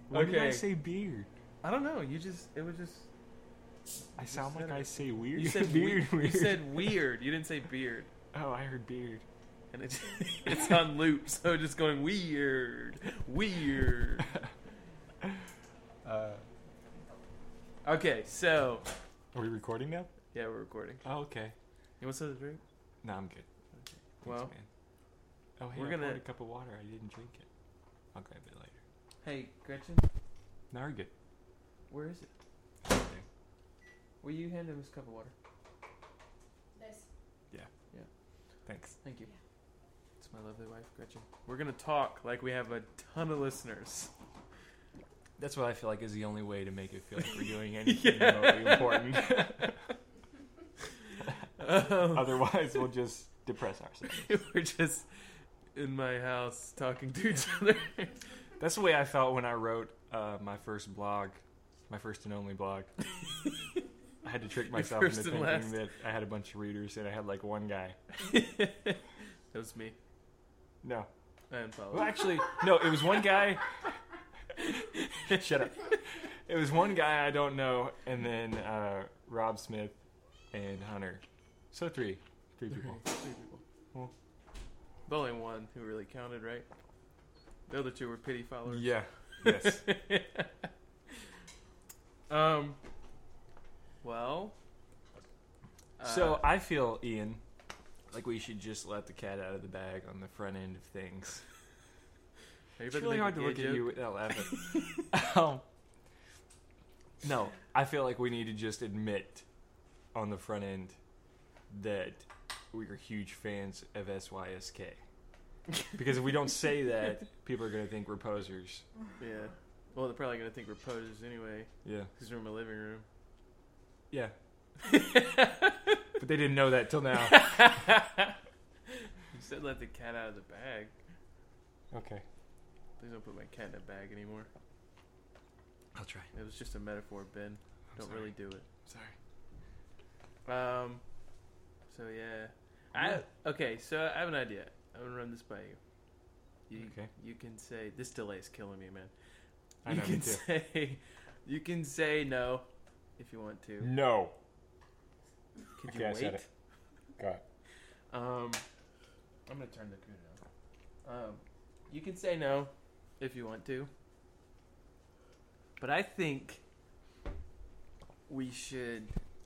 When did I say beard? I don't know. It was just. I sound like I say weird. You said beard. You said weird. You didn't say beard. Oh, I heard beard. And it's on loop, so just going weird. Okay, so. Are we recording now? Yeah, we're recording. Oh, okay. You want some to drink? No, I'm good. Okay. Thanks, Well, man. Oh, hey, we're I gonna- poured a cup of water. I didn't drink it. I'll grab it later. hey, Gretchen, No, we're good. where is it? Right there. Will you hand him his cup of water? This. Thanks. Thank you. It's my lovely wife, Gretchen. We're gonna talk like we have a ton of listeners. That's what I feel like is the only way to make it feel like we're doing anything remotely important. Otherwise, we'll just depress ourselves. We're just in my house talking to each other. That's the way I felt when I wrote my first blog, my first and only blog. I had to trick myself into first and thinking last. that I had a bunch of readers and I had like one guy. That was me. No. I unfollowed. Well, actually, no, it was one guy. Shut up. It was one guy I don't know, and then Rob Smith and Hunter. So three people. Three people. Well. The only one who really counted, right? The other two were pity followers. Yeah. Yes. Well. So I feel, Ian, like we should just let the cat out of the bag on the front end of things. Are you It's about really make hard a to gay look at joke? you without laughing. No, I feel like we need to just admit on the front end that we are huge fans of SYSK. Because if we don't say that, people are going to think we're posers. Yeah. Well, they're probably going to think we're posers anyway. Yeah. Because we're in my living room. Yeah. But they didn't know that till now. You said let the cat out of the bag. Okay. Please don't put my cat in a bag anymore. I'll try. It was just a metaphor, Ben. Don't sorry. really do it. Sorry. So yeah. Okay, so I have an idea. I'm gonna run this by you. Okay. You can say this delay is killing me, man. I know, me too. You can say no if you want to. No. Could Okay, you I wait? said it. Got it. I'm gonna turn the computer on. You can say no if you want to, but I think we should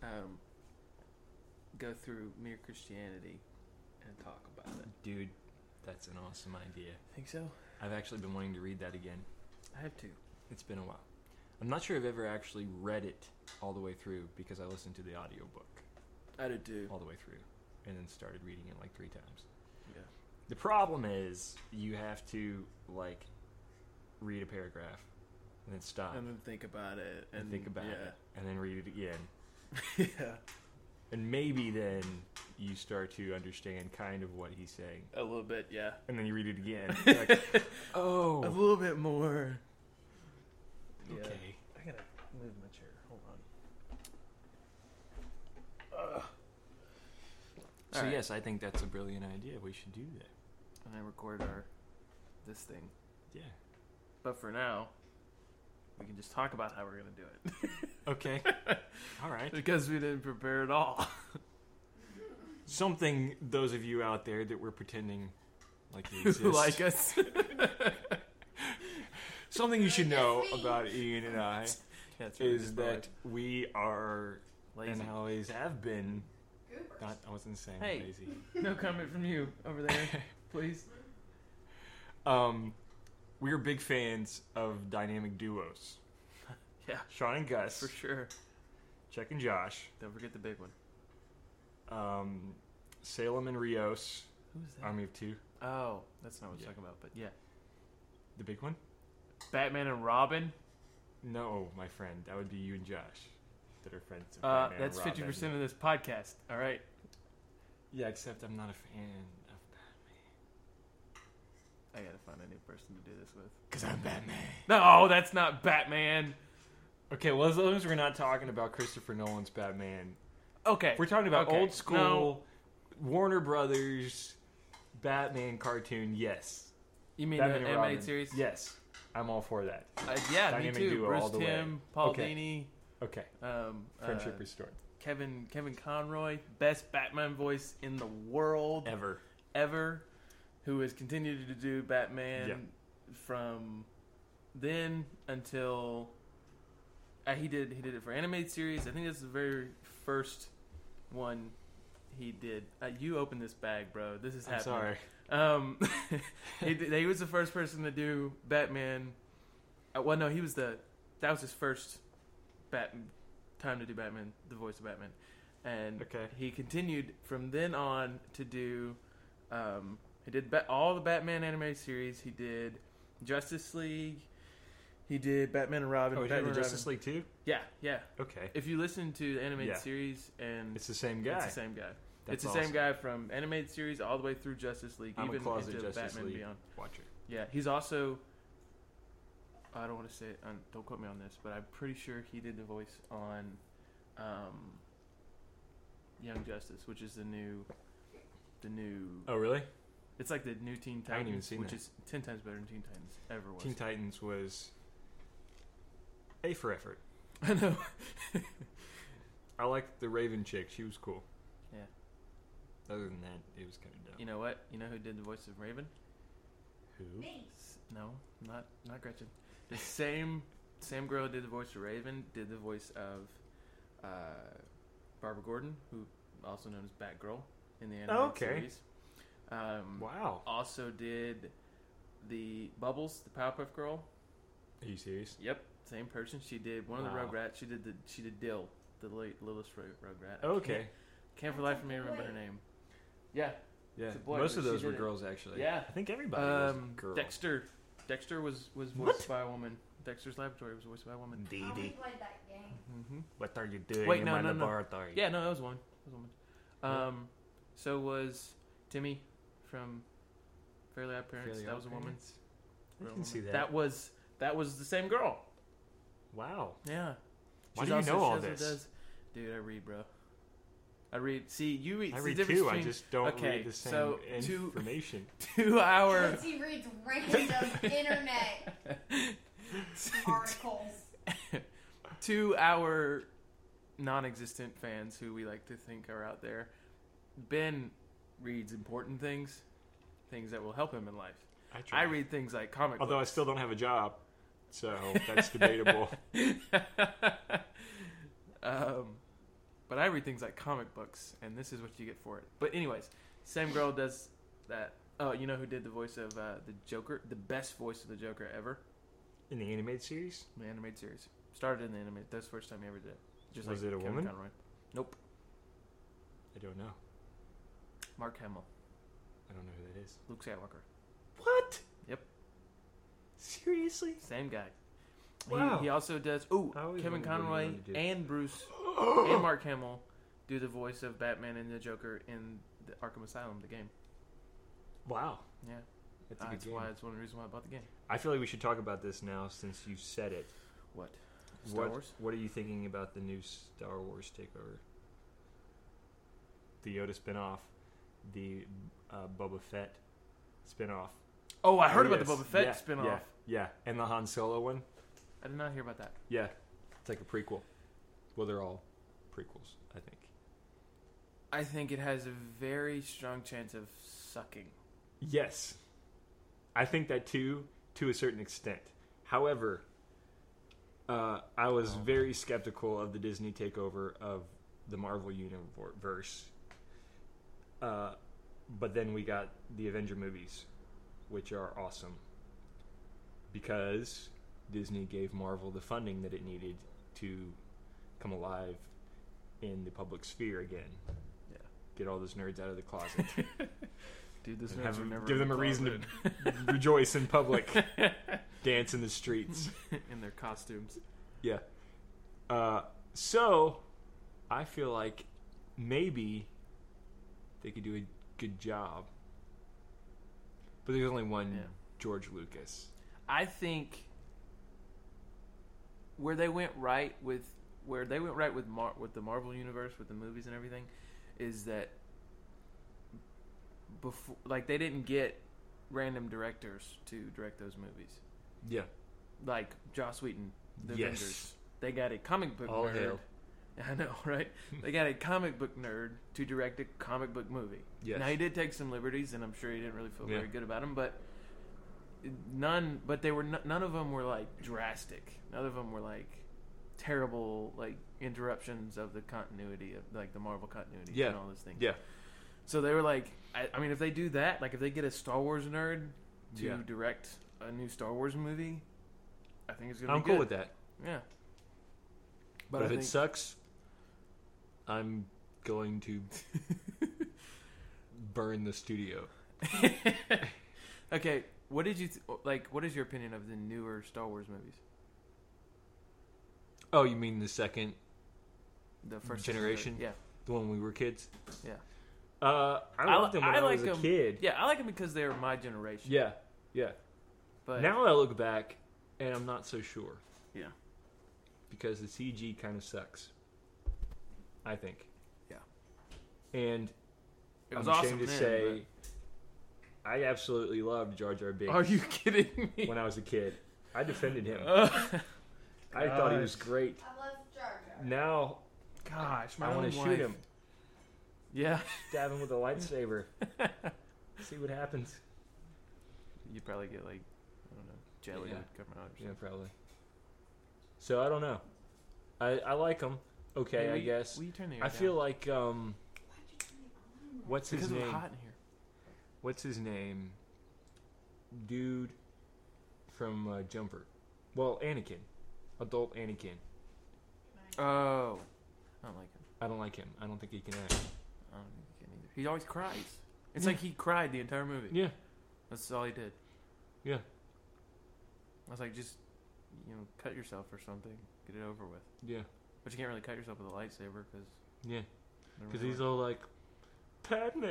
go through Mere Christianity and talk about it. Dude, that's an awesome idea. Think so? I've actually been wanting to read that again. I have to. It's been a while. I'm not sure I've ever actually read it all the way through because I listened to the audiobook I do too. all the way through and then started reading it like 3 times. Yeah. The problem is you have to like read a paragraph and then stop And then think about it. and think about it and then read it again. Yeah. And maybe then you start to understand kind of what he's saying. A little bit, yeah. And then you read it again. You're like, oh. A little bit more. Yeah. Okay. I gotta move my chair. Hold on. So Alright. yes, I think that's a brilliant idea. We should do that. And I record this thing. Yeah. But for now, we can just talk about how we're gonna do it. Okay. All right. Because we didn't prepare at all. Something those of you out there that were pretending like you exist. Who like us. Something you should know about Ian and I That's really is that we are lazy. and always have been. Goobers. Not, I wasn't saying Hey. lazy. No comment from you over there, please. We are big fans of dynamic duos. Yeah, Sean and Gus, for sure. Chuck and Josh, Don't forget the big one. Salem and Rios, Who's that? Army of Two. Oh, that's not what I was Yeah. talking about. But yeah, The big one? Batman and Robin. No, my friend. That would be you and Josh. That are friends of Batman That's and Robin. 50% of this podcast. All right. Yeah, except I'm not a fan of Batman. I gotta find a new person to do this with. Because I'm Batman. No, that's not Batman. Okay, well, as long as we're not talking about Christopher Nolan's Batman. Okay. If we're talking about Okay. old school No. Warner Brothers Batman cartoon, yes. You mean Batman the and animated Robin. series? Yes. I'm all for that. Yeah, Dynamic me too. duo Bruce all the way. Timm, Paul Okay. Dini, Okay. Friendship restored. Kevin Conroy, best Batman voice in the world ever, who has continued to do Batman from then until he did it for animated series. I think that's the very first one he did. You open this bag, bro. This is happening. I'm sorry. He was the first person to do Batman. Well, no, that was his first time to do Batman, the voice of Batman, and he continued from then on to do. He did all the Batman animated series. He did Justice League. He did Batman and Robin. Oh, he did the Justice League too? Yeah. Okay. If you listen to the animated series, and it's the same guy. It's the same guy. That's it's the same guy from animated series all the way through Justice League, I'm even a closet into Justice Batman League Beyond. watcher. Yeah, he's also. I don't want to say it. Don't quote me on this, but I'm pretty sure he did the voice on Young Justice, which is the new. Oh, really? It's like the new Teen Titans, I haven't even seen which that. is 10 times better than Teen Titans ever was. Teen Titans was A for effort. I know. I liked the Raven chick. She was cool. Yeah. Other than that, it was kind of dumb. You know what? You know who did the voice of Raven? Who? Me. No, not Gretchen. The same girl who did the voice of Raven did the voice of Barbara Gordon, who also known as Batgirl in the animated series. Wow. Also did the Bubbles, the Powerpuff Girl. Are you serious? Yep, same person. She did one of the Wow. Rugrats. She did Dill, the littlest Rugrat. Okay. Can't for the life of me remember her name. Yeah. Yeah. It's a boy, Most but of she those were did it. girls, actually. Yeah. I think everybody was a girl. Dexter was voiced What? by a woman. Dexter's Laboratory was voiced by a woman. I Dee only Dee. played that game. Mm-hmm. What are you doing Wait, in no, my no. laboratory? Yeah, no, that was one. So was Timmy from Fairly Odd Parents. Fairly That Odd was a woman. Parents? I Real can see woman. that. That was the same girl. Wow. Yeah. Why She's do you also- know she all also this? Dude, I read, bro. I read. See, you read. I see read the difference too. I between- just don't okay, read the same so information. 2 hour. Because he reads random internet articles. 2 hour non-existent fans who we like to think are out there. Ben reads important things that will help him in life. I read things like comic Although I books. still don't have a job, so that's debatable. But I read things like comic books, and this is what you get for it. But anyways, same girl does that. Oh, you know who did the voice of the Joker? The best voice of the Joker ever? In the animated series? The animated series. Started in the animated. That's the first time he ever did it. Just Was like it a Kevin woman? Conroy. Nope. I don't know. Mark Hamill. I don't know who that is. Luke Skywalker. What? Yep. Seriously? Same guy. Wow. He also does. I always Kevin wondered what he Conroy wanted to do. and Bruce and Mark Hamill do the voice of Batman and the Joker in the Arkham Asylum, the game. Wow. Yeah. That's a good game. That's one of the reasons why I bought the game. I feel like we should talk about this now since you said it. What? Star What- Wars? What are you thinking about the new Star Wars takeover? The Yoda spinoff, the Boba Fett spinoff. Oh, I heard about yes. the Boba Fett Yeah, spinoff. Yeah, and the Han Solo one. I did not hear about that. Yeah, it's like a prequel. Well, they're all prequels, I think. I think it has a very strong chance of sucking. Yes, I think that too, to a certain extent. However, I was very skeptical of the Disney takeover of the Marvel universe. But then we got the Avenger movies, which are awesome because Disney gave Marvel the funding that it needed to come alive in the public sphere again. Yeah. Get all those nerds out of the closet. Dude, those And nerds were never give them a reason to rejoice in public, dance in the streets. in their costumes. Yeah. So, I feel like maybe they could do a good job. But there's only one Yeah. George Lucas. I think where they went right with with the Marvel universe, with the movies and everything, is that before, like, they didn't get random directors to direct those movies. Yeah. like Joss Whedon, the Yes. Avengers. They got a comic book All nerd. hail. I know, right? They got a comic book nerd to direct a comic book movie. Yes. Now he did take some liberties, and I'm sure he didn't really feel Yeah. very good about them. But they were none of them were like drastic. None of them were like terrible, like interruptions of the continuity of like the Marvel continuity Yeah. and all those things. Yeah. So they were like, I mean, if they do that, like if they get a Star Wars nerd to Yeah. direct a new Star Wars movie, I think it's gonna I'm be cool good. with that. Yeah. But I if think it sucks, I'm going to burn the studio. Okay, what did you like? What is your opinion of the newer Star Wars movies? Oh, you mean the second, The first Generation? Yeah, the one when we were kids? yeah, I loved them when I was a them. kid. Yeah, I like them because they're my generation. Yeah, yeah. But Now I look back, and I'm not so sure. Yeah. Because the CG kind of sucks. I think. Yeah. And it was I'm awesome ashamed to then, say, I absolutely loved Jar Jar but- Binks Are you kidding me? when I was a kid. I defended him. Gosh, I thought he was great. I love Jar Jar. Now my I own want to wife. shoot him, Yeah, stab him with a lightsaber, see what happens. you'd probably get like I don't know, jelly Yeah. would come out. Or something. Yeah, probably. So I don't know. I like him. Okay, Hey, I will you- guess. will you turn the air I down? feel like Why'd you turn it on? what's his because it's name? hot in here. What's his name? Dude from Jumper. Well, Anakin. Adult Anakin. Oh, I don't like him. I don't like him. I don't think he can act. I don't think he can either. He always cries. It's Yeah. like he cried the entire movie. Yeah. That's all he did. Yeah. I was like, just cut yourself or something, get it over with. Yeah. But you can't really cut yourself with a lightsaber because Yeah. Because he's all like, Padme,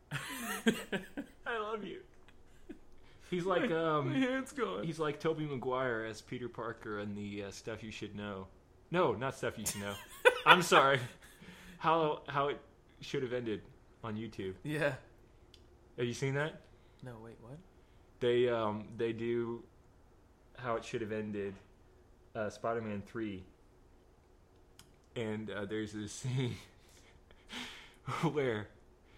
I love you. He's like, my hand's going. he's like Tobey Maguire as Peter Parker in the Stuff You Should Know. No, not Stuff You Should Know. I'm sorry. How it should have ended on YouTube. Yeah. Have you seen that? No, wait, what? They do How It Should Have Ended, Spider-Man 3. And there's this scene where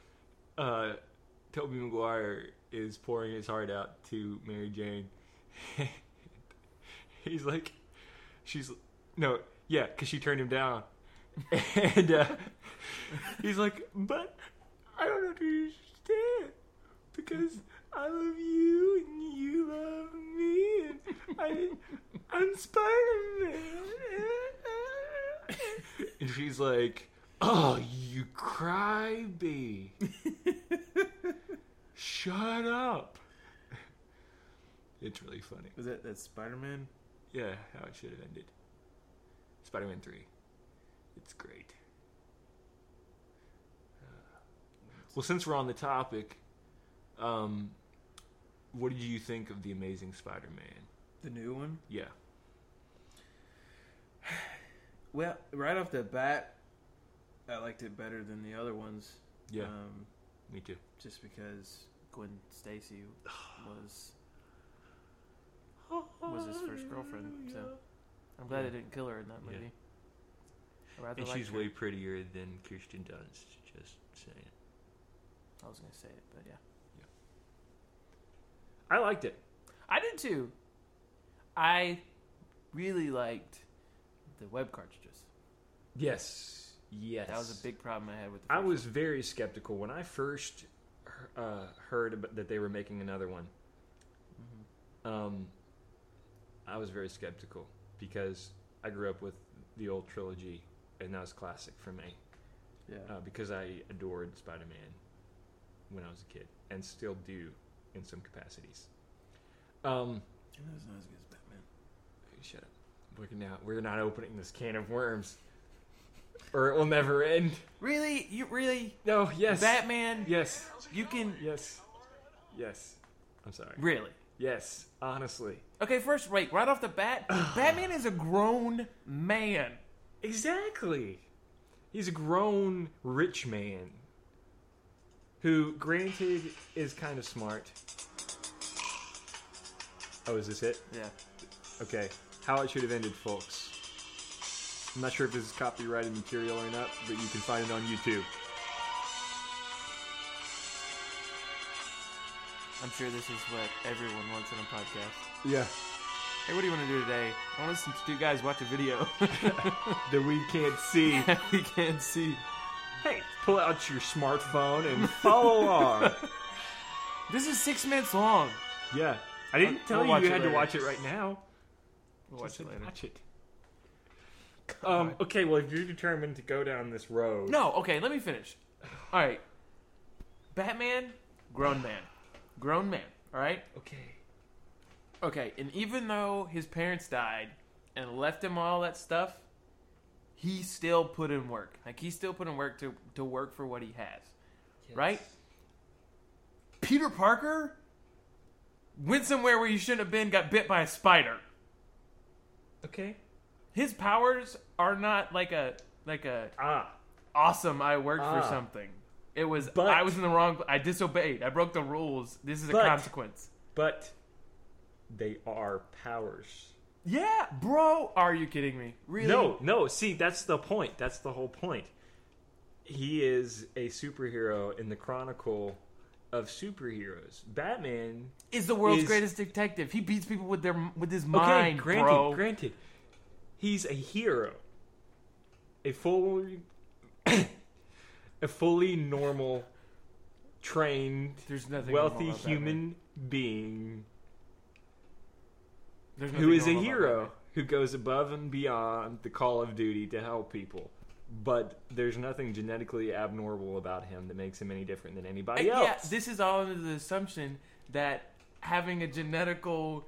Tobey Maguire is pouring his heart out to Mary Jane. He's like, because she turned him down. And he's like, but I don't understand because I love you and you love me and I'm Spider-Man. And she's like, oh, you crybaby. Shut up. It's really funny. Was that Spider-Man? Yeah, how it should have ended. Spider-Man 3. It's great. Well, since we're on the topic, what did you think of The Amazing Spider-Man? The new one? Yeah. Well, right off the bat, I liked it better than the other ones. Yeah, me too. Just because Gwen Stacy was his first girlfriend, so I'm glad Yeah. they didn't kill her in that Yeah. movie. I rather And liked she's her. way prettier than Kirsten Dunst, just saying. I was gonna say it, but yeah, I liked it. I did too. I really liked the web cartridges. Yes. Yes. That was a big problem I had with the I first was very skeptical when I first heard that they were making another one. one. I was very skeptical because I grew up with the old trilogy, and that was classic for me. Yeah. Because I adored Spider-Man when I was a kid, and still do in some capacities. It was not as good as Batman. Shut up. We're not opening this can of worms, or it will never end. Really? You really? No. Yes. Batman? Yes. You can Yes. Yes. I'm sorry. really? Yes. Honestly. Okay, first, wait. Right off the bat, Batman is a grown man. Exactly. He's a grown, rich man who, granted, is kind of smart. Oh, is this it? Yeah. Okay, how it should have ended, folks. I'm not sure if this is copyrighted material or not, but you can find it on YouTube. I'm sure this is what everyone wants in a podcast. Yeah. Hey, what do you want to do today? I want to listen to two guys watch a video That we can't see. that we can't see. Hey, pull out your smartphone and follow along. This is 6 minutes long. Yeah. I didn't tell We'll you watch you it had to later. watch it right now. We'll watch it later. Watch it. Okay, well, if you're determined to go down this road... No, okay, let me finish. All right. Batman, grown man. Grown man, all right? Okay. Okay, and even though his parents died and left him all that stuff, he still put in work. Like, he still put in work to work for what he has, right? Peter Parker went somewhere where he shouldn't have been, got bit by a spider. Okay. His powers are not like a awesome, I worked for something. It was, But- I was in the wrong, I disobeyed. I broke the rules. This is a But- consequence. But they are powers. Yeah, bro. Are you kidding me? Really? No, see, that's the point. That's the whole point. He is a superhero in the chronicle of superheroes. Batman... Is the world's is- greatest detective. He beats people with his mind, granted. He's a hero. A fully normal, trained, There's nothing wealthy normal about human being There's who nothing is a normal about hero Batman. who goes above and beyond the call of duty to help people. But there's nothing genetically abnormal about him that makes him any different than anybody else. Yeah, this is all under the assumption that having a genetical,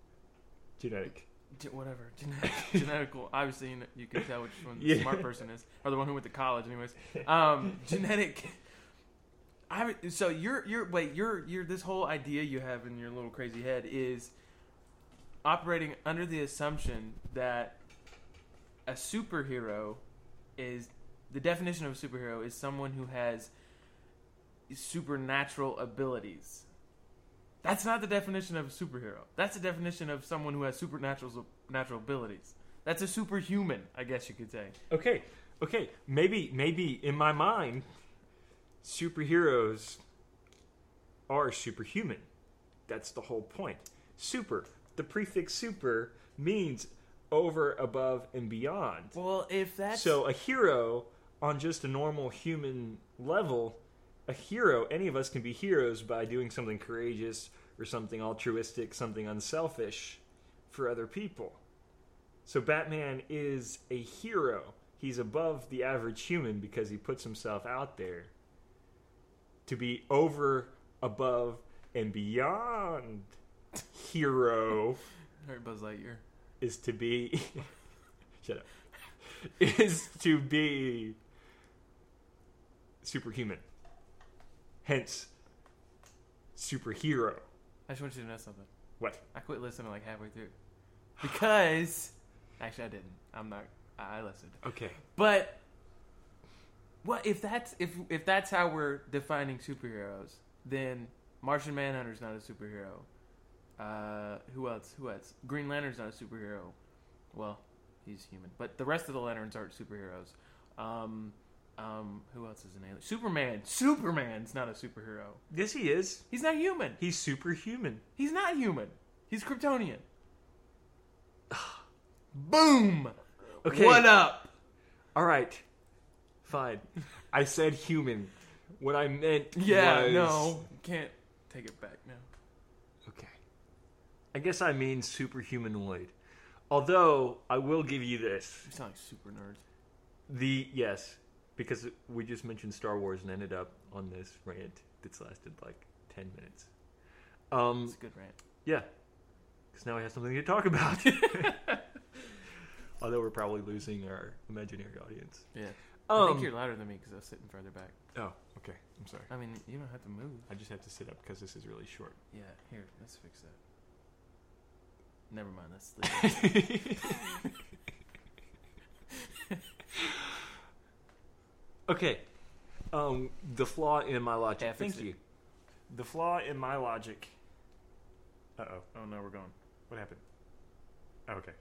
genetical. Obviously, you can tell which one the Yeah. smart person is, or the one who went to college, anyways. Genetic. So you're this whole idea you have in your little crazy head is operating under the assumption that a superhero is the definition of a superhero is someone who has supernatural abilities. That's not the definition of a superhero. That's the definition of someone who has supernatural abilities. That's a superhuman, I guess you could say. Okay. Maybe in my mind, superheroes are superhuman. That's the whole point. Super. The prefix super means over, above, and beyond. Well, if that's So a hero on just a normal human level, a hero, any of us can be heroes by doing something courageous or something altruistic, something unselfish for other people. So Batman is a hero. He's above the average human because he puts himself out there to be over, above, and beyond. Hero Alright, Buzz Lightyear. is to be shut up. Is to be superhuman. Hence superhero. I just want you to know something. What? I quit listening like halfway through because actually I didn't. I'm not. I listened. Okay. But what if that's how we're defining superheroes? Then Martian Manhunter's not a superhero. Who else? Green Lantern's not a superhero. Well, he's human, but the rest of the Lanterns aren't superheroes. Who else is an alien? Superman. Superman's not a superhero. Yes, he is. He's not human. He's superhuman. He's not human. He's Kryptonian. Boom. Okay. What up? All right. Fine. I said human. What I meant Yeah. was... No. Can't take it back now. Okay. I guess I mean superhumanoid. Although, I will give you this. You sound like super nerds. Yes, because we just mentioned Star Wars and ended up on this rant that's lasted like 10 minutes. It's a good rant. Yeah, because now we have something to talk about. Although we're probably losing our imaginary audience. Yeah. I think you're louder than me because I was sitting further back. Oh, okay. I'm sorry. I mean, you don't have to move. I just have to sit up because this is really short. Yeah, here, let's fix that. Never mind, let's leave it. Okay. The flaw in my logic. Yeah, fix Thank it. you. The flaw in my logic. Uh-oh. Oh no, we're gone. What happened? Okay.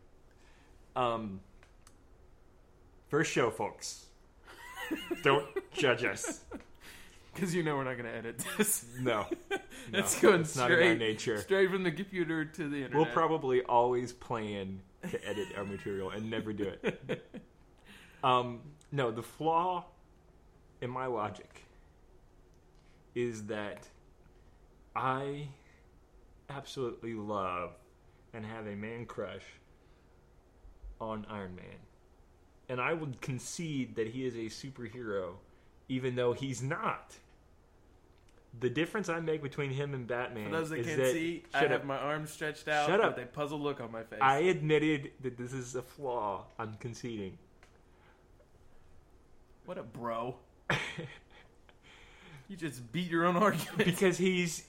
First show, folks. Don't judge us. Because you know we're not going to edit this. No. It's going it's not in our straight, nature. straight from the computer to the internet. We'll probably always plan to edit our material and never do it. No, the flaw in my logic is that I absolutely love and have a man crush on Iron Man. And I would concede that he is a superhero, even though he's not. The difference I make between him and Batman For those that is can't that... see, I Shut have up. my arms stretched out Shut up. with a puzzled look on my face. I admitted that this is a flaw. I'm conceding. What a bro. You just beat your own argument. Because he's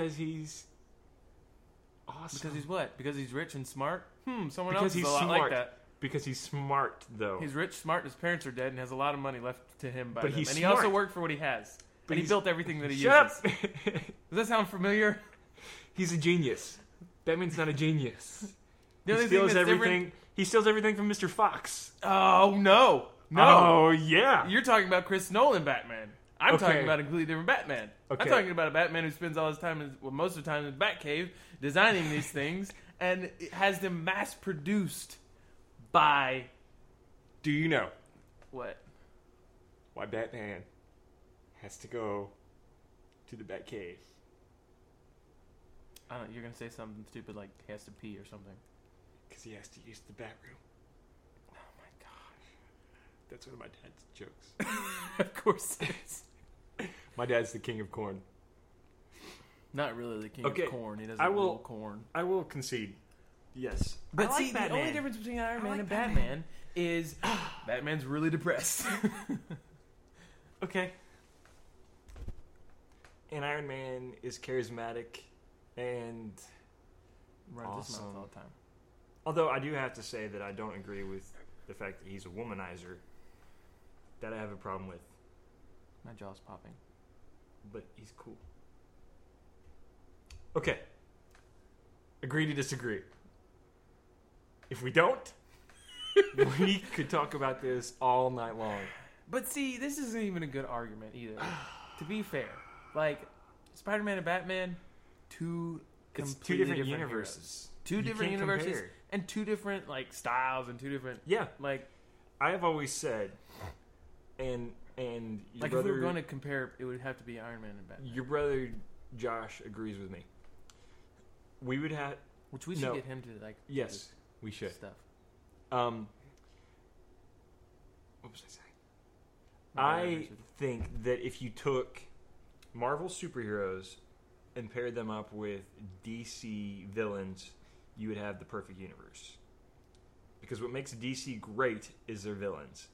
awesome. Because he's what? Because he's rich and smart? Someone Because else is he's a lot smart. like that. Because he's smart, though. He's rich, smart, his parents are dead, and has a lot of money left to him by But them. he's And he smart. also worked for what he has. But And he he's- built everything that he Shut uses. up! Does that sound familiar? He's a genius. Batman's not a genius. The He only thing steals that's everything. He steals everything from Mr. Fox. Oh, no. No. Oh yeah. You're talking about Chris Nolan Batman. I'm Okay. talking about a completely different Batman. Okay. I'm talking about a Batman who spends all his time, most of the time in the Batcave, designing these things, and it has them mass-produced by... Do you know What? why Batman has to go to the Batcave? I don't know, you're going to say something stupid like he has to pee or something. Because he has to use the Batroom. Oh my gosh. That's one of my dad's jokes. Of course it is. My dad's the king of corn. Not really the king Okay, of corn. He doesn't I will- rule corn. I will concede. Yes. But I like see, the only Batman. difference between Iron Man like and Batman. Batman is Batman's really depressed. Okay. And Iron Man is charismatic and Runs his Awesome. mouth all the time. although I do have to say that I don't agree with the fact that he's a womanizer. That I have a problem with, My jaw's popping. but he's cool. Okay. Agree to disagree. If we don't, we could talk about this all night long. But see, this isn't even a good argument either. To be fair, like Spider-Man and Batman, It's completely two different heroes. universes. Two You different can't universes, compare. and two different like styles, and two different Yeah, like I have always said, and your like brother, if we were going to compare, it would have to be Iron Man and Batman, your brother Josh agrees with me. We would have which we should No. get him to like do yes, we this should. stuff. What was I saying? I think that if you took Marvel superheroes and paired them up with DC villains, you would have the perfect universe. Because what makes DC great is their villains.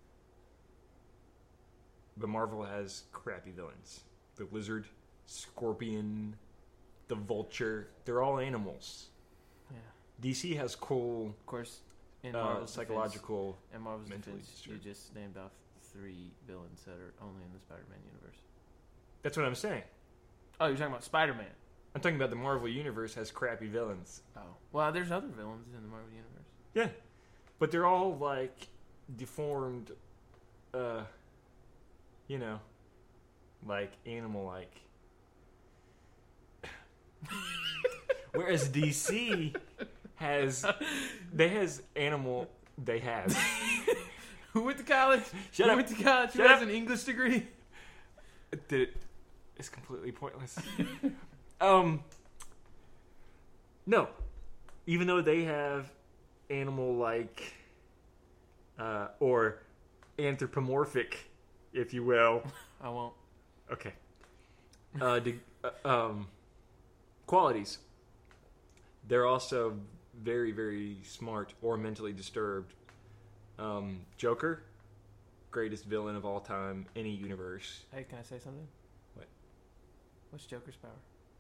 But Marvel has crappy villains. The Lizard, Scorpion, the Vulture, they're all animals. Yeah, DC has cool of course. In Marvel's psychological... defense, in Marvel's mentally defense, you disturbed. just named off 3 villains that are only in the Spider-Man universe. That's what I'm saying. Oh, you're talking about Spider-Man. I'm talking about the Marvel Universe has crappy villains. Oh, well, there's other villains in the Marvel universe. Yeah. But they're all, like, deformed, you know, like, animal-like. Whereas DC has... They have... Who went to college? Shut Who up. went to college? Who Shut has up. an English degree? Did it... It's completely pointless. No. Even though they have animal-like, or anthropomorphic, if you will. I won't. Okay. Qualities. They're also very, very smart or mentally disturbed. Joker, greatest villain of all time, any universe. Hey, can I say something? What? What's Joker's power?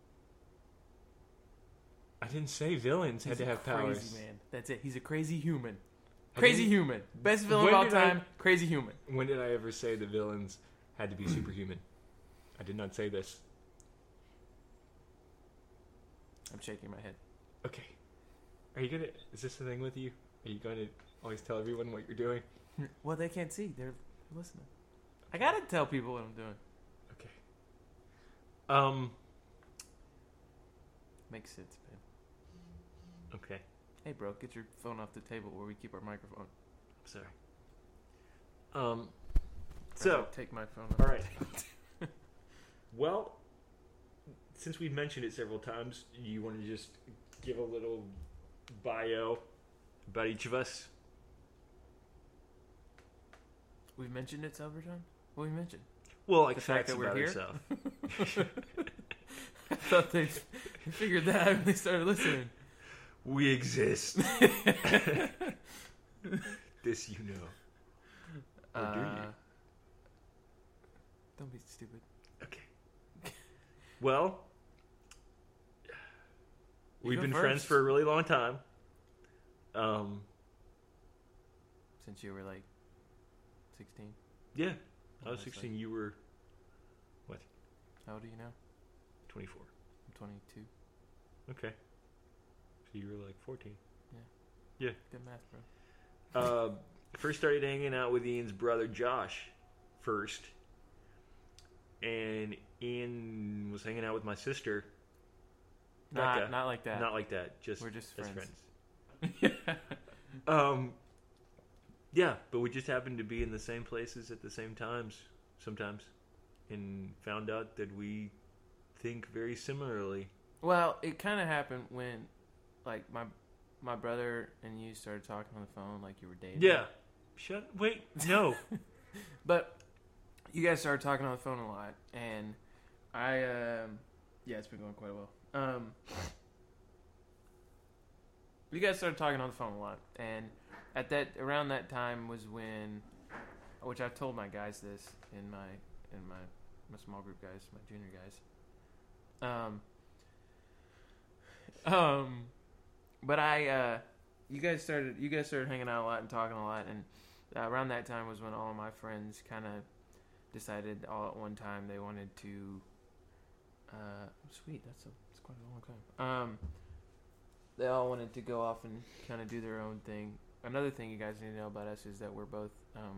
I didn't say villains had He's to a have crazy powers. man. That's it. He's a crazy human. I Crazy didn't- human. Best villain When of all did I- time. Crazy human. When did I ever say the villains had to be superhuman? I did not say this. I'm shaking my head. Okay. Are you gonna? Is this the thing with you? Are you going to always tell everyone what you're doing? Well, they can't see. They're listening. I gotta tell people what I'm doing. Okay. Makes sense, man. Okay. Hey, bro, get your phone off the table where we keep our microphone. Sorry. So take my phone. All right. Well, since we've mentioned it several times, you want to just give a little bio about each of us? We've mentioned it several times. What we mentioned? Well, like The fact facts that we're about here? yourself. I thought they figured that out when they started listening. We exist. This you know. Or do you? Don't be stupid. Okay. Well, we've go been first. friends for a really long time. Since you were like 16. Yeah. I was Almost 16. You were How old are you now? 24. I'm 22. Okay. So you were like 14. Good math, bro. First started hanging out with Ian's brother Josh first. And Ian was hanging out with my sister. Becca. Not like that. Not like that. Just We're just as friends. Yeah, but we just happened to be in the same places at the same times sometimes. And found out that we think very similarly. Well, it kind of happened when, like, my brother and you started talking on the phone like you were dating. Yeah. Wait, no. But you guys started talking on the phone a lot, and yeah, it's been going quite well. You guys started talking on the phone a lot, and around that time was when, which I've told my guys this in my small group guys, my junior guys. But you guys started hanging out a lot and talking a lot, and around that time was when all of my friends kind of decided all at one time they wanted to. Sweet, that's quite a long time. They all wanted to go off and kind of do their own thing. Another thing you guys need to know about us is that we're both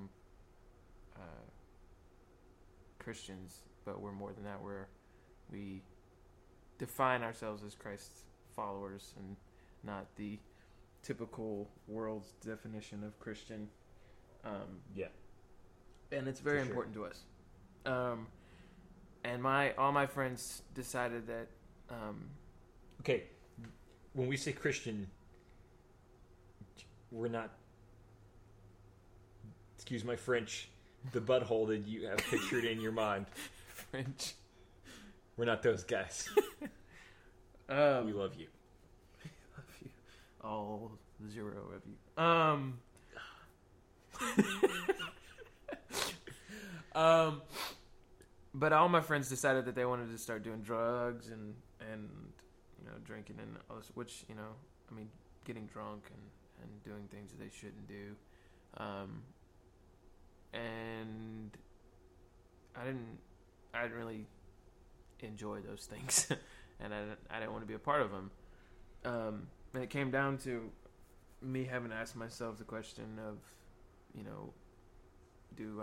Christians, but we're more than that. We define ourselves as Christ's followers and not the typical world's definition of Christian. Yeah. And it's very For sure. important to us. And all my friends decided that Okay. When we say Christian, we're not, excuse my French, the butthole that you have pictured in your mind. French. We're not those guys. We love you. Love you. All 0 of you. But all my friends decided that they wanted to start doing drugs and drinking and all this, which, I mean, getting drunk and doing things that they shouldn't do. And I didn't really enjoy those things, and I didn't want to be a part of them. And it came down to me having to ask myself the question of, do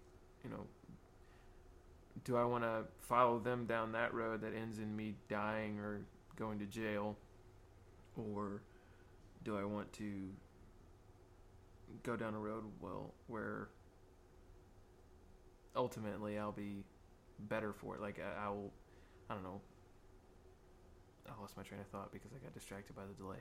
I want to follow them down that road that ends in me dying or going to jail, or do I want to go down a road where ultimately I'll be better for it? Like I don't know. I lost my train of thought because I got distracted by the delay.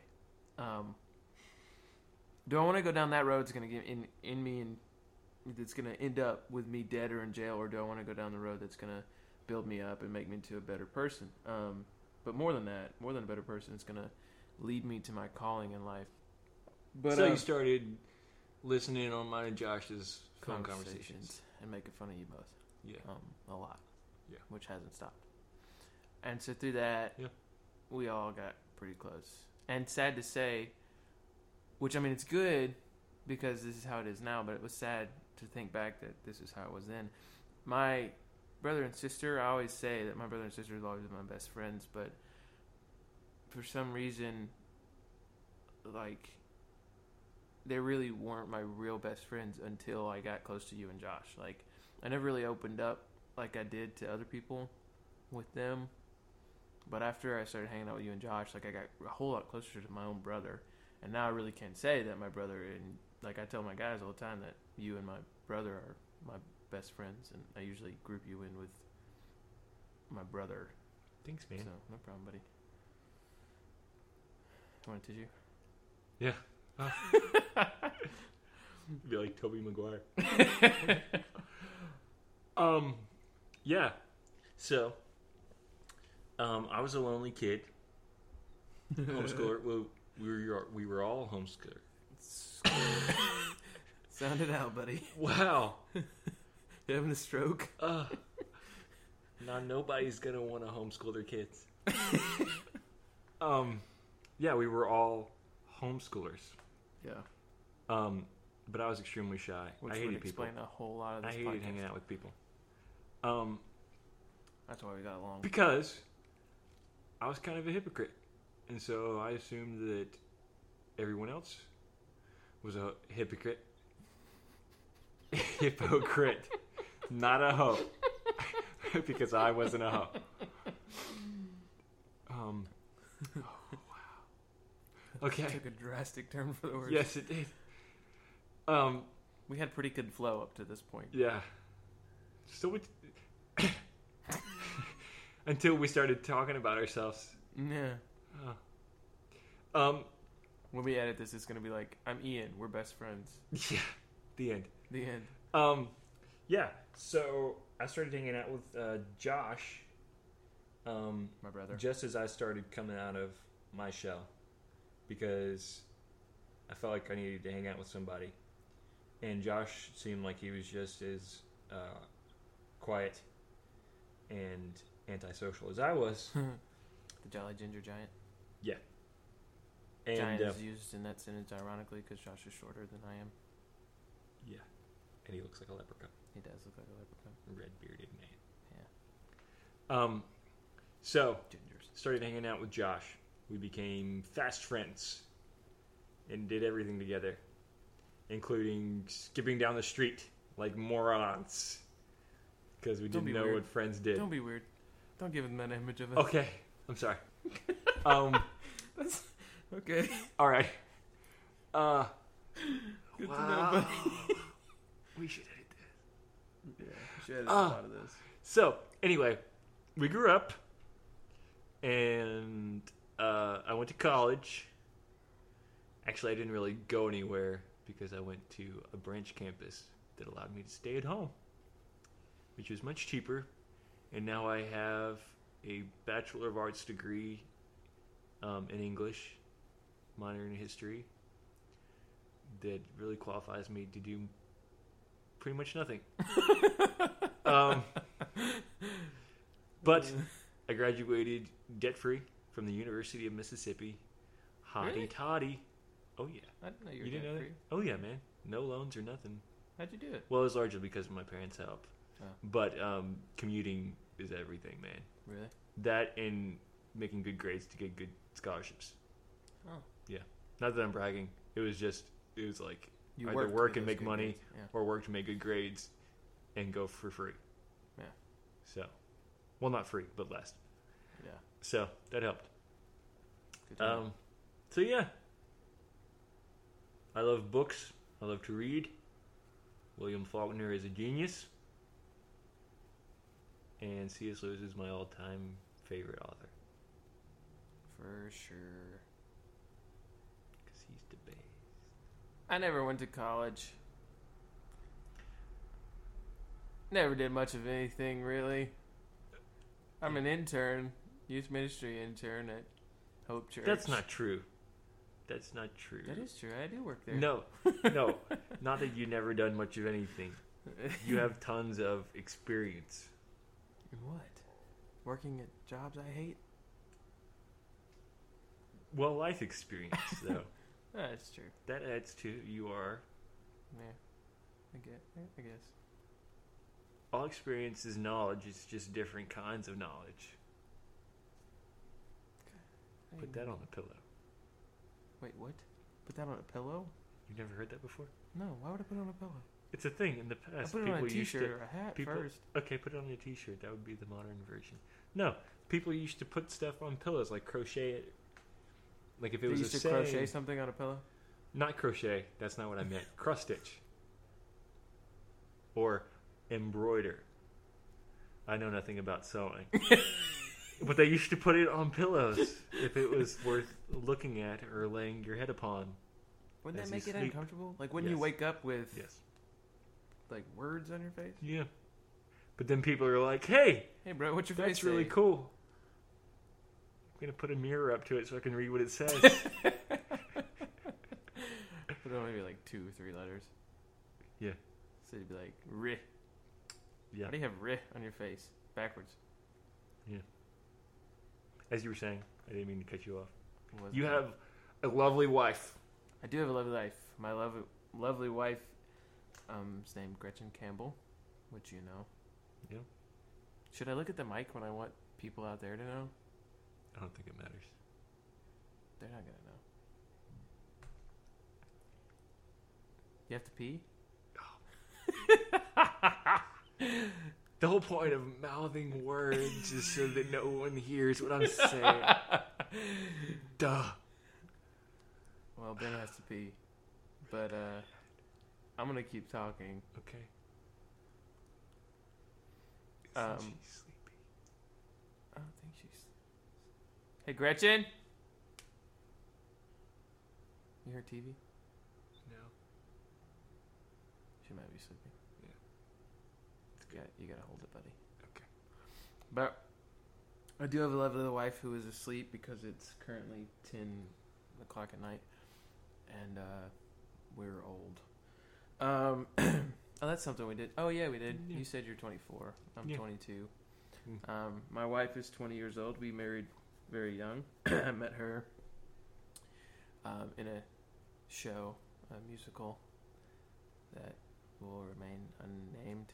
Do I want to go down that road that's going to get in me and that's going to end up with me dead or in jail, or do I want to go down the road that's going to build me up and make me into a better person? But more than that, more than a better person, it's going to lead me to my calling in life. But So you started listening on mine and Josh's phone conversations. and making fun of you both. Yeah. A lot. Yeah. Which hasn't stopped. And so through that, Yeah. we all got pretty close. And sad to say, which, I mean, it's good because this is how it is now, but it was sad to think back that this is how it was then. My brother and sister, I always say that my brother and sister have always been my best friends, but for some reason, like, they really weren't my real best friends until I got close to you and Josh. Like, I never really opened up like I did to other people with them. But after I started hanging out with you and Josh, like, I got a whole lot closer to my own brother. And now I really can say that my brother, and like I tell my guys all the time that you and my brother are my best friends. And I usually group you in with my brother. Thanks, man. So, no problem, buddy. You want a tissue? Yeah. Be like Tobey Maguire. Yeah. So, I was a lonely kid. Homeschooler. Well, we were all homeschooler. Sound it out, buddy. Wow. You having a stroke? Now nobody's gonna want to homeschool their kids. Yeah, we were all homeschoolers. Yeah. But I was extremely shy. Which I would hated people. explain a whole lot of I this hated podcast. hanging out with people. That's why we got along. Because I was kind of a hypocrite. And so I assumed that everyone else was a hypocrite. Hypocrite. Not a hoe. Because I wasn't a hoe. Oh, wow. Okay. Took a drastic turn for the worse. Yes, it did. We had pretty good flow up to this point. Yeah. So we... Until we started talking about ourselves. Yeah. When we edit this, it's going to be like, I'm Ian. We're best friends. Yeah. The end. The end. Yeah. So I started hanging out with Josh. My brother. Just as I started coming out of my shell, because I felt like I needed to hang out with somebody, and Josh seemed like he was just as quiet and antisocial as I was. The Jolly Ginger Giant. Yeah. And Giant is used in that sentence ironically because Josh is shorter than I am. yeah, and he looks like a leprechaun, He does look like a leprechaun. red bearded man. Yeah. So Gingers. started hanging out with Josh. We became fast friends and did everything together, including skipping down the street like morons because we Don't didn't be know weird. what friends did. Don't be weird. Don't give him that image of us. Okay, I'm sorry. That's okay. All right. Good to know, buddy. We should edit this. Yeah, we should edit a lot of this. So anyway, we grew up, and I went to college. Actually, I didn't really go anywhere because I went to a branch campus that allowed me to stay at home, which was much cheaper. And now I have a Bachelor of Arts degree in English, minor in history, that really qualifies me to do pretty much nothing. But I graduated debt-free from the University of Mississippi. Hotty Really? toddy. Oh, yeah. I didn't know you were You didn't know that? debt-free. Oh, yeah, man. No loans or nothing. How'd you do it? Well, it was largely because of my parents' help. Oh. But commuting is everything, man. Really? That and making good grades to get good scholarships. Oh. Yeah. Not that I'm bragging. It was like You either worked work for and those make good money grades. Yeah. or work to make good grades and go for free. Yeah. So, well, not free, but less. Yeah. So that helped. Good to know. So yeah, I love books. I love to read. William Faulkner is a genius, and C.S. Lewis is my all-time favorite author For sure. because he's the best. I never went to college. Never did much of anything, really. I'm an intern, youth ministry intern at Hope Church. That's not true. That's not true. That is true. I do work there. No, not that you've never done much of anything. You have tons of experience. In what? Working at jobs I hate? Well, life experience, though. That's true. That adds to you are. Yeah. I guess. All experience is knowledge. It's just different kinds of knowledge. Put that on the pillow. Wait, what? Put that on a pillow? You never heard that before? No, why would I put it on a pillow? It's a thing in the I past. put it on a People used t-shirt to- or a hat people- first. Okay, put it on a t-shirt. That would be the modern version. No, people used to put stuff on pillows, like crochet it. Like if it They was used a to crochet saying- something on a pillow? Not crochet. That's not what I meant. Cross stitch. Or embroider. I know nothing about sewing. But they used to put it on pillows if it was worth looking at or laying your head upon. Wouldn't As that you make it sleep. uncomfortable? Like when you Yes. wake up with Yes. like words on your face? Yeah. But then people are like, hey, Hey bro, what's your face that's really say? cool. I'm going to put a mirror up to it so I can read what it says. Put on maybe like 2 or 3 letters. Yeah. So you'd be like, "Rih." Yeah. Why do you have "rih" on your face? Backwards. As you were saying, I didn't mean to cut you off. What was You it? have a lovely wife. I do have a lovely life. My lovely wife is named Gretchen Campbell, which you know. Yeah. Should I look at the mic when I want people out there to know? I don't think it matters. They're not gonna know. You have to pee? The whole point of mouthing words is so that no one hears what I'm saying. Duh. Well, Ben has to pee. But I'm gonna keep talking. Okay. Um, Isn't she sleepy? I don't think she's. Hey, Gretchen. You heard TV? No. She might be sleeping. Yeah. You gotta hold it, buddy. Okay. But I do have a lovely wife who is asleep because it's currently 10 o'clock at night, and we're old. Oh, that's something we did. Oh yeah, we did. Yeah. You said you're 24. I'm Yeah. 22. Mm. My wife is 20 years old. We married very young. I met her in a show, a musical that will remain unnamed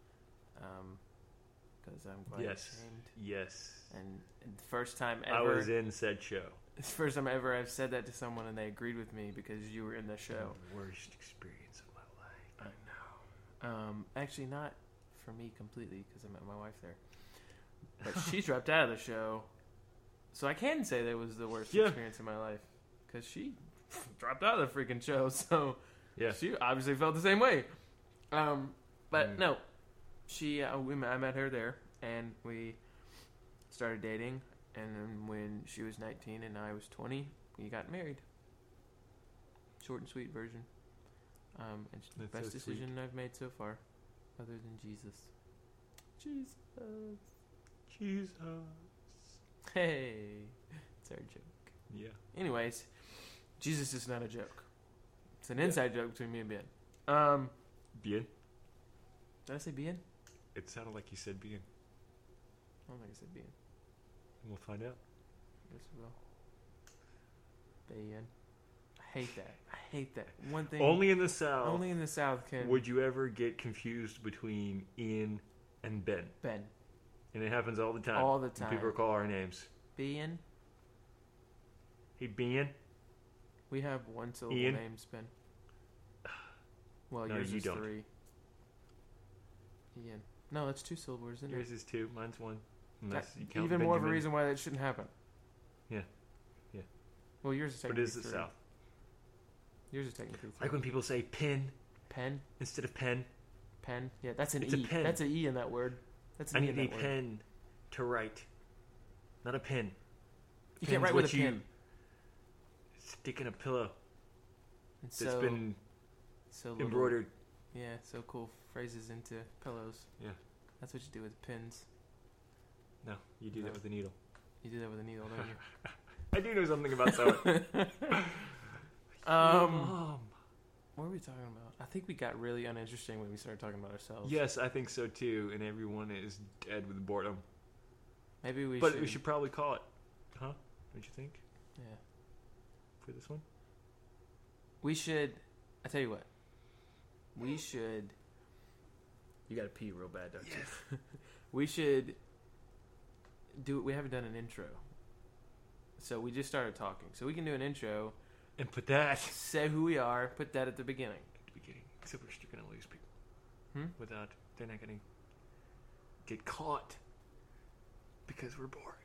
because I'm quite Yes. ashamed. Yes. And the first time I ever, was in said show. it's the first time ever I've said that to someone and they agreed with me because you were in the show. The worst experience of my life. I know. Actually, not for me completely because I met my wife there. But she dropped out of the show, so I can say that was the worst Yeah. experience in my life because she dropped out of the freaking show. So Yeah. she obviously felt the same way. But Mm. no, I met her there and we started dating. And then when she was 19 and I was 20, we got married. Short and sweet version. And it's the That's best so sweet. decision I've made so far, other than Jesus. Jesus. Jesus. Hey, it's our joke. Yeah. Anyways, Jesus is not a joke. It's an inside joke between me and Ben. Bien. Did I say Ben? It sounded like you said bien. I don't think I said Ben. We'll find out. Yes, we will. Ben. I hate that. I hate that. One thing. Only in the South. Only in the South can. Would you ever get confused between Ian and Ben? Ben. And it happens all the time. All the When time. people call our names. Ben. Hey, Ben. We have one syllable Ian? names, Ben. Well, No, yours you is don't. 3. Ian. No, that's 2 syllables, isn't Yours it? is 2. Mine's 1. Unless you count Even more of a Benjamin. reason why that shouldn't happen. Yeah. Yeah. Well, yours is But technically it is the 3. South. Yours is technically 3. Like when people say pin Pen. instead of pen. Pen. Yeah, that's an It's a E. pen. That's an E in that word. That's an I E in need a that word. pen to write. Not a pen. You Pen's can't write with what a you pen. Stick in a pillow And that's been so little, embroidered. Yeah, so cool phrases into pillows. Yeah. That's what you do with pins. No, you do No. that with a needle. You do that with a needle, don't you? I do know something about sewing. Mom. What were we talking about? I think we got really uninteresting when we started talking about ourselves. Yes, I think so too. And everyone is dead with boredom. Maybe we But should. we should probably call it. Huh? Don't you think? Yeah. For this one? We should. I tell you what. We should. You gotta pee real bad, don't you? We should do. We haven't done an intro, so we just started talking. So we can do an intro And put that Say who we are. Put that at the beginning. at the beginning. Except we're still gonna lose people. Hmm? They're not gonna get caught because we're boring.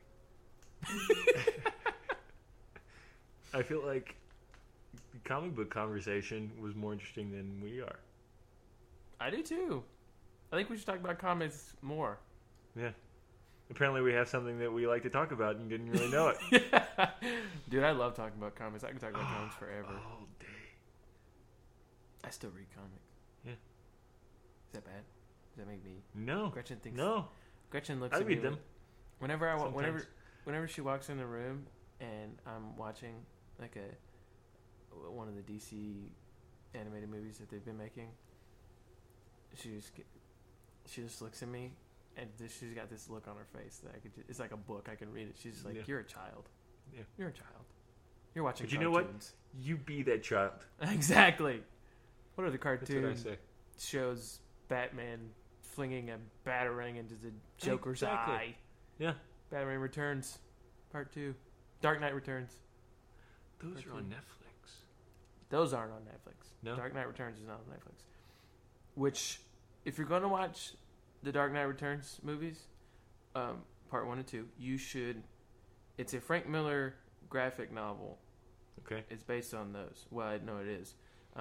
I feel like the comic book conversation was more interesting than we are. I do too. I think we should talk about comics more. Yeah. Apparently we have something that we like to talk about and didn't really know it. Dude, I love talking about comics. I can talk about comics forever. All day. I still read comics. Yeah. Is that bad? Does that make me? No. Gretchen thinks. No. Gretchen looks I at me. read them. Whenever Sometimes. whenever she walks in the room and I'm watching like one of the DC animated movies that they've been making, she just looks at me and she's got this look on her face that it's like a book. I can read it. She's just like, Yeah. "You're a child. Yeah. You're a child. You're watching." But you know what? cartoons." You be that child. Exactly. What other That's cartoon what I say. shows Batman flinging a batarang into the Joker's Exactly. eye? Yeah. Batman Returns, Part 2. Dark Knight Returns. Those are on Netflix. Those aren't on Netflix. No? Dark Knight Returns is not on Netflix. Which, if you're going to watch the Dark Knight Returns movies, Part 1 and 2, you should... It's a Frank Miller graphic novel. Okay. It's based on those. Well, I know it is.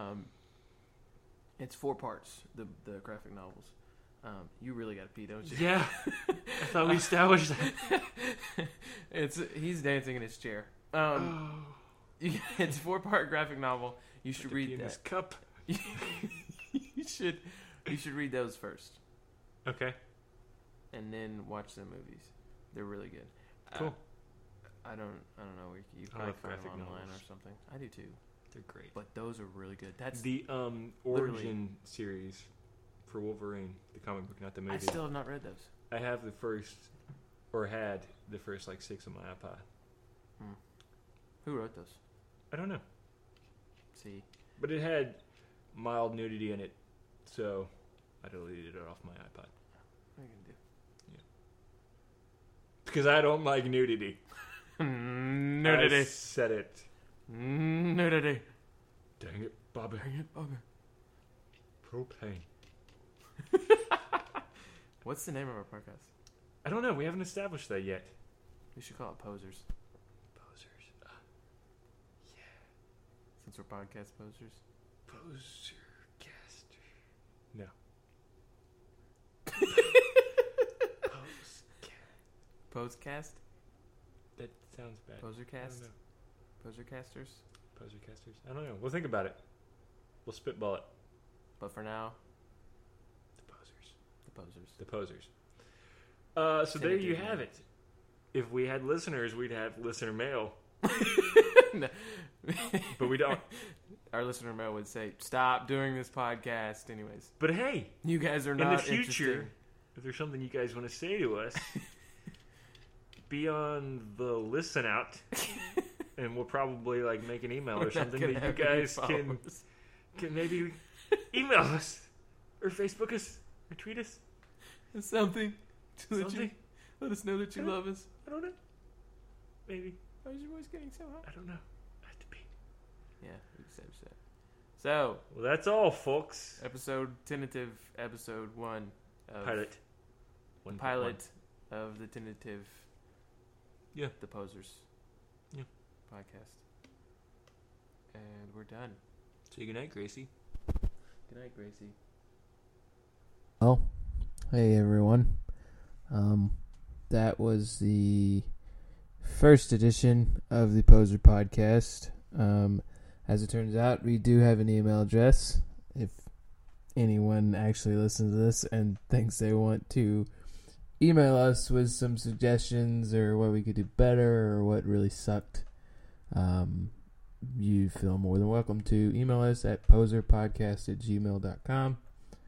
It's 4 parts, the graphic novels. You really got to pee, don't you? Yeah. I thought we established that. He's dancing in his chair. It's a 4-part graphic novel. You should read in that. this cup. you should read those first, Okay. and then watch the movies. They're really good. Cool. I don't know. You I probably love find them graphic online novels. or something. I do too. They're great. But those are really good. That's The literally- Origin series for Wolverine, the comic book, not the movie. I still have not read those. I have the first, or had the first like 6 on my iPod. Who wrote those? I don't know, See, but it had mild nudity in it, so I deleted it off my iPod what are you gonna because I don't like nudity. do? Nudity. I said it. Nudity. Dang it, Bobby. Dang it, Bobby. Propane. What's the name of our podcast? I don't know. We haven't established that yet. We should call it Posers, Posers. since we're podcast posers. Posercaster. No. Posecast? That sounds bad. I Posercast? don't know. Posercasters? Posercasters. I don't know. We'll think about it. We'll spitball it. But for now, The posers. the posers. The posers. So there you have it. If we had listeners, we'd have listener mail, No. but we don't. Our listener mail would say, "Stop doing this podcast." Anyways, But hey, you guys are in not the future, interesting. if there's something you guys want to say to us, be on the listen out, and we'll probably like make an email We're or not something gonna that you have any guys followers. can maybe email us or Facebook us or tweet us. Something to Something. let us know that you love us. I don't know. Maybe. Why is your voice getting so high? I don't know. I have to be. Yeah, we said. So, Well, that's all, folks. tentative episode 1 of Pilot. the pilot of the tentative, Yeah. the Posers, Yeah. podcast, and we're done. Say goodnight, Gracie. Good night, Gracie. Well, hey everyone. That was the first edition of the Poser Podcast. As it turns out, we do have an email address. If anyone actually listens to this and thinks they want to email us with some suggestions or what we could do better or what really sucked, you feel more than welcome to email us at poserpodcast@gmail.com.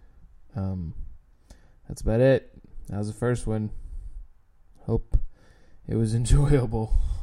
That's about it. That was the first one. Hope it was enjoyable.